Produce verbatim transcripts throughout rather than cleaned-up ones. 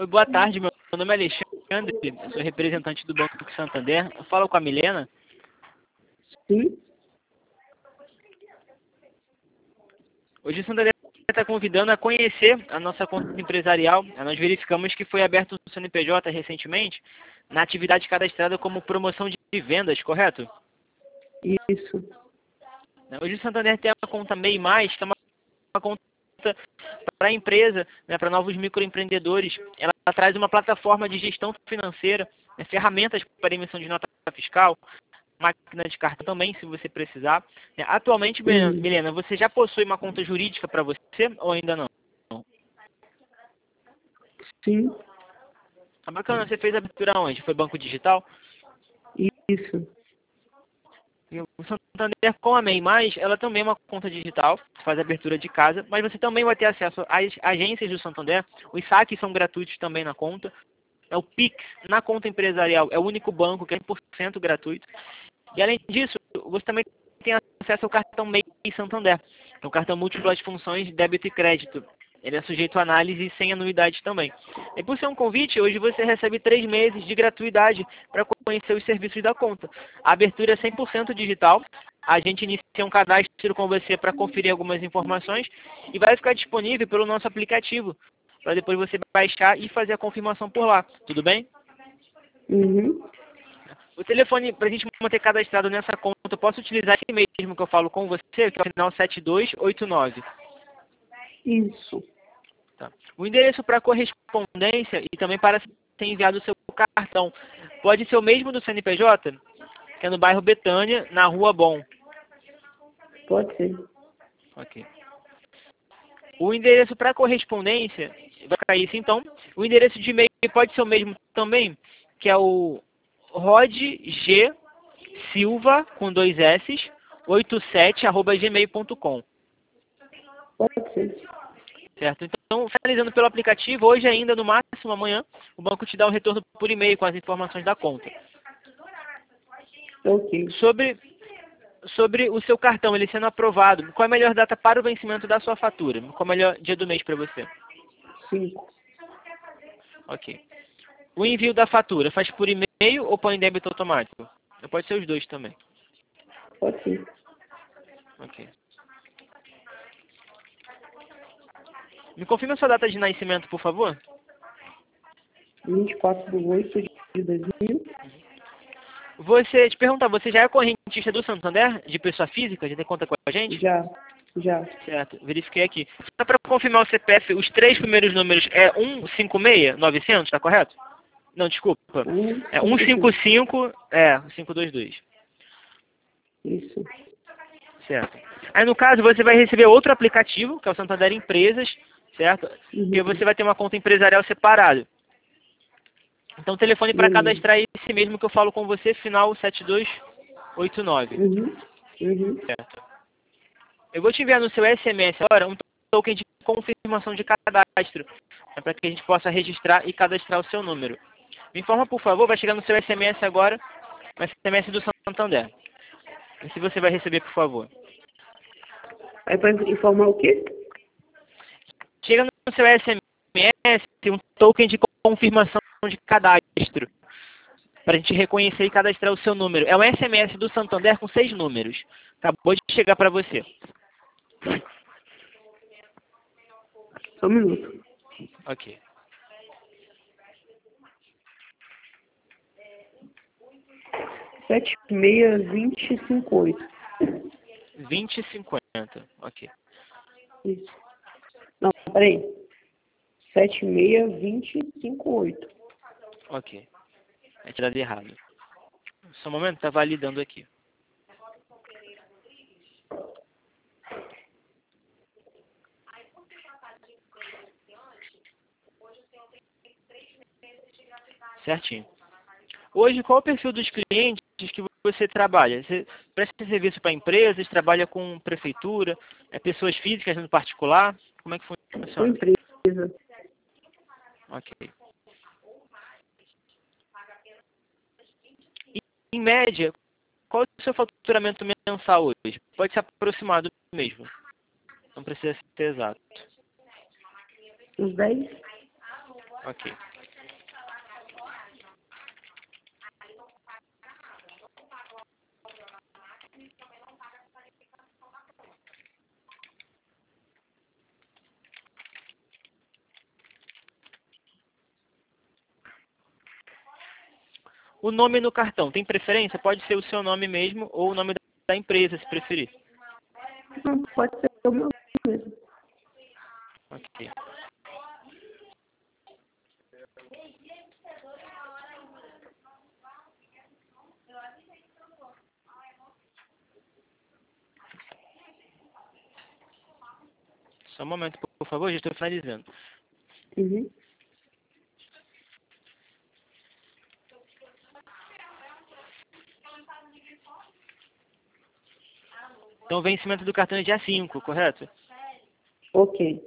Oi, boa tarde, meu nome é Alexandre, eu sou representante do Banco Santander. Eu falo com a Milena. Sim, Hoje o Santander está convidando a conhecer a nossa conta empresarial. Nós verificamos que foi aberto o C N P J recentemente na atividade cadastrada como promoção de vendas, correto? isso. Hoje o Santander tem uma conta MEI+, que é uma uma conta para a empresa, né, para novos microempreendedores. Ela traz uma plataforma de gestão financeira, né, ferramentas para emissão de nota fiscal, máquina de cartão também, se você precisar. É, Atualmente, Milena, Uhum. Milena, você já possui uma conta jurídica para você ou ainda não? Sim, Ah, bacana, você fez a abertura onde? Foi banco digital? isso. E o Santander com a MEI+, ela também é uma conta digital, faz abertura de casa, mas você também vai ter acesso às agências do Santander. Os saques são gratuitos também na conta. É o Pix na conta empresarial, é o único banco que é cem por cento gratuito. E além disso, você também tem acesso ao cartão MEI Santander, que é um cartão múltiplas funções de débito e crédito. Ele é sujeito a análise e sem anuidade também. E por ser um convite, hoje você recebe três meses de gratuidade para conhecer os serviços da conta. A abertura é cem por cento digital. A gente inicia um cadastro com você para conferir algumas informações e vai ficar disponível pelo nosso aplicativo, para depois você baixar e fazer a confirmação por lá. Tudo bem? Uhum. O telefone, para a gente manter cadastrado nessa conta, eu posso utilizar esse mesmo que eu falo com você, que é o final sete dois oito nove. Isso. Tá. O endereço para correspondência e também para ser enviado o seu cartão pode ser o mesmo do C N P J, que é no bairro Betânia, na Rua Bom. Pode ser. Ok. O endereço para correspondência, vai cair isso então. O endereço de e-mail pode ser o mesmo também, que é o rodg silva, com dois S, oitenta e sete, arroba gmail ponto com. Pode ser. Certo? Então, finalizando pelo aplicativo, hoje ainda, no máximo amanhã, o banco te dá um retorno por e-mail com as informações da conta. Ok. Sobre, sobre o seu cartão, ele sendo aprovado, qual é a melhor data para o vencimento da sua fatura? Qual é o melhor dia do mês para você? Cinco. Ok. O envio da fatura, faz por e-mail ou põe em débito automático? Pode ser os dois também. Pode ser. Ok. Me confirma a sua data de nascimento, por favor. vinte e quatro de oito de dois mil. Você, te perguntar, você já é correntista do Santander, de pessoa física? Já tem conta com a gente? Já. Já. Certo, verifiquei aqui. Só para confirmar o C P F, os três primeiros números é cento e cinquenta e seis, novecentos, tá correto? Não, desculpa. Um, É cinco, cento e cinquenta e cinco. cinco, é, quinhentos e vinte e dois. Isso. Certo. Aí, no caso, você vai receber outro aplicativo, que é o Santander Empresas, certo? E Uhum. você vai ter uma conta empresarial separada. Então, o telefone para Beleza. cadastrar é esse mesmo que eu falo com você, final sete dois oito nove. Uhum. Uhum. Certo. Eu vou te enviar no seu S M S agora um token de confirmação de cadastro, né, para que a gente possa registrar e cadastrar o seu número. Me informa, por favor, vai chegar no seu S M S agora, no S M S do Santander. E se você vai receber, por favor. Aí para informar o quê? Chega no seu S M S um token de confirmação de cadastro, para a gente reconhecer e cadastrar o seu número. É um S M S do Santander com seis números. Acabou de chegar para você. Só um minuto. Ok. Sete seis vinte cinco oito. vinte e cinquenta. Ok. Isso. Não, peraí. Sete seis vinte cinco oito. Ok. É tirado errado. Só um momento, está validando aqui. Certinho. Hoje, qual é o perfil dos clientes que você trabalha? Você presta serviço para empresas, trabalha com prefeitura, é pessoas físicas no particular? Como é que Sua funciona? empresa. Ok. E, em média, qual é o seu faturamento mensal hoje? Pode ser aproximado mesmo. Não precisa ser exato. Uns dez. Ok. O nome no cartão, tem preferência? Pode ser o seu nome mesmo ou o nome da empresa, se preferir. Não, pode ser o meu mesmo. Ok. Só um momento, por favor, já estou finalizando. Uhum. Então, o vencimento do cartão é dia cinco, correto? Ok.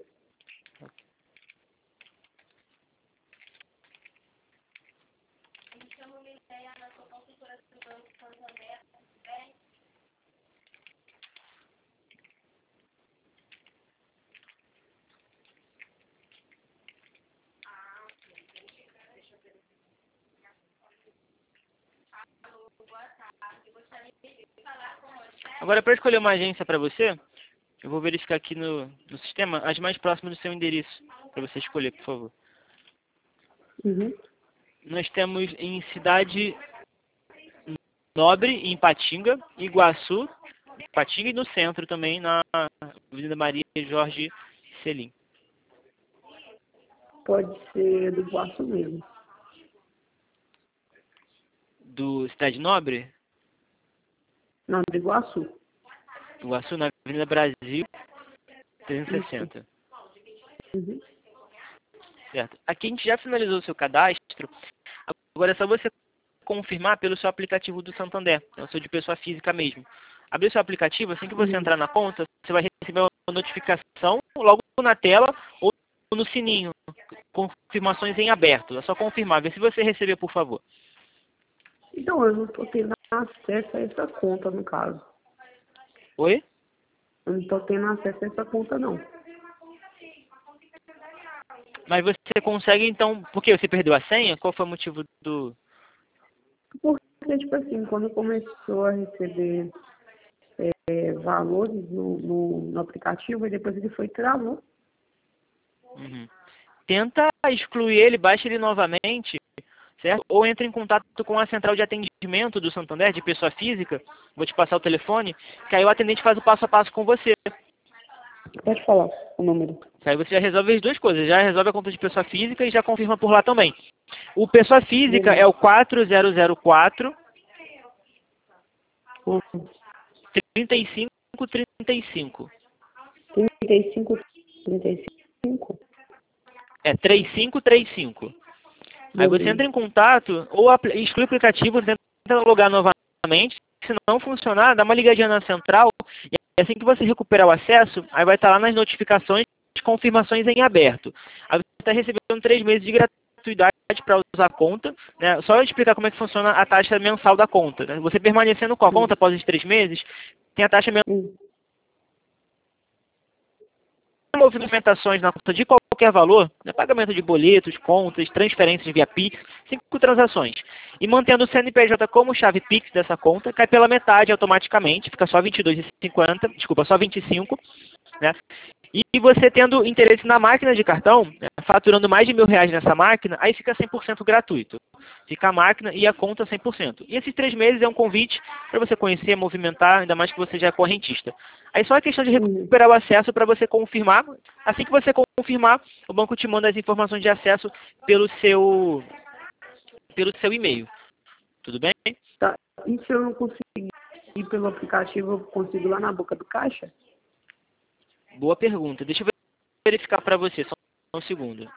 Agora, para escolher uma agência para você, eu vou verificar aqui no, no sistema as mais próximas do seu endereço, para você escolher, por favor. Uhum. Nós temos em Cidade Nobre, em Patinga, Iguaçu, Patinga e no centro também, na Avenida Maria Jorge Selim. Pode ser do Iguaçu mesmo. Do Cidade Nobre, Não, do Iguaçu. Iguaçu, na Avenida Brasil, trezentos e sessenta. Uhum. Certo. Aqui a gente já finalizou o seu cadastro. Agora é só você confirmar pelo seu aplicativo do Santander. É o seu de pessoa física mesmo. Abrir o seu aplicativo, assim que você Uhum. entrar na conta, você vai receber uma notificação logo na tela ou no sininho. Confirmações em aberto. É só confirmar. Vê se você receber, por favor. Então, eu não estou tendo acesso a essa conta, no caso. Oi? Eu não estou tendo acesso a essa conta, não. Mas você consegue, então... Por que? Você perdeu a senha? Qual foi o motivo do... Porque, tipo assim, quando começou a receber é, valores no, no, no aplicativo, e depois ele foi e travou. Uhum. Tenta excluir ele, baixa ele novamente, certo? Ou entre em contato com a central de atendimento do Santander, de pessoa física. Vou te passar o telefone, que aí o atendente faz o passo a passo com você. Pode falar o número. Aí você já resolve as duas coisas, já resolve a conta de pessoa física e já confirma por lá também. O pessoa física Beleza. é o quatro zero zero quatro, Uhum. trinta e cinco trinta e cinco. trinta e cinco, trinta e cinco. É três cinco três cinco. Aí você Beleza. entra em contato ou apl- exclui o aplicativo, tenta logar novamente. Se não funcionar, dá uma ligadinha na central e assim que você recuperar o acesso, aí vai estar lá nas notificações, confirmações em aberto. Aí você está recebendo três meses de gratuidade para usar a conta, né? Só eu explicar como é que funciona a taxa mensal da conta, né? Você permanecendo com a conta após os três meses, tem a taxa mensal. Hum. Movimentações na conta de qualquer valor, né, pagamento de boletos, contas, transferências via Pix, cinco transações. E mantendo o C N P J como chave Pix dessa conta, cai pela metade automaticamente, fica só vinte e dois reais e cinquenta centavos, desculpa, só vinte e cinco, né? E você tendo interesse na máquina de cartão, né, faturando mais de mil reais nessa máquina, aí fica cem por cento gratuito. Fica a máquina e a conta cem por cento. E esses três meses é um convite para você conhecer, movimentar, ainda mais que você já é correntista. Aí só é questão de recuperar o acesso para você confirmar. Assim que você confirmar, o banco te manda as informações de acesso pelo seu, pelo seu e-mail. Tudo bem? Tá. E se eu não conseguir ir pelo aplicativo, eu consigo ir lá na boca do caixa? Boa pergunta. Deixa eu verificar para você, só um segundo.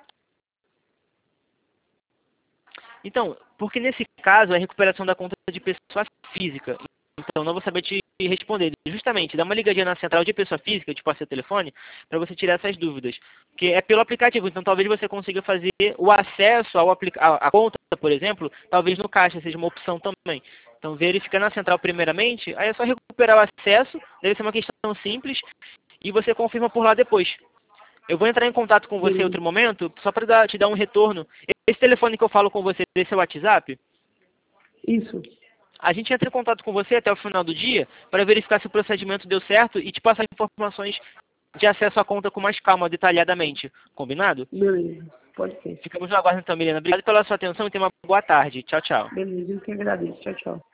Então, porque nesse caso é a recuperação da conta de pessoa física. Então, não vou saber te responder. Justamente, dá uma ligadinha na central de pessoa física, tipo seu telefone, para você tirar essas dúvidas. Porque é pelo aplicativo, então talvez você consiga fazer o acesso ao aplica à à conta, por exemplo, talvez no caixa seja uma opção também. Então, verifica na central primeiramente, aí é só recuperar o acesso, deve ser uma questão simples, e você confirma por lá depois. Eu vou entrar em contato com você em outro momento, só para te dar um retorno. Esse telefone que eu falo com você, esse é o WhatsApp? Isso. A gente entra em contato com você até o final do dia para verificar se o procedimento deu certo e te passar informações de acesso à conta com mais calma, detalhadamente. Combinado? Beleza. Pode ser. Ficamos no aguardo então, Milena. Obrigado pela sua atenção e tenha uma boa tarde. Tchau, tchau. Beleza, eu que agradeço. Tchau, tchau.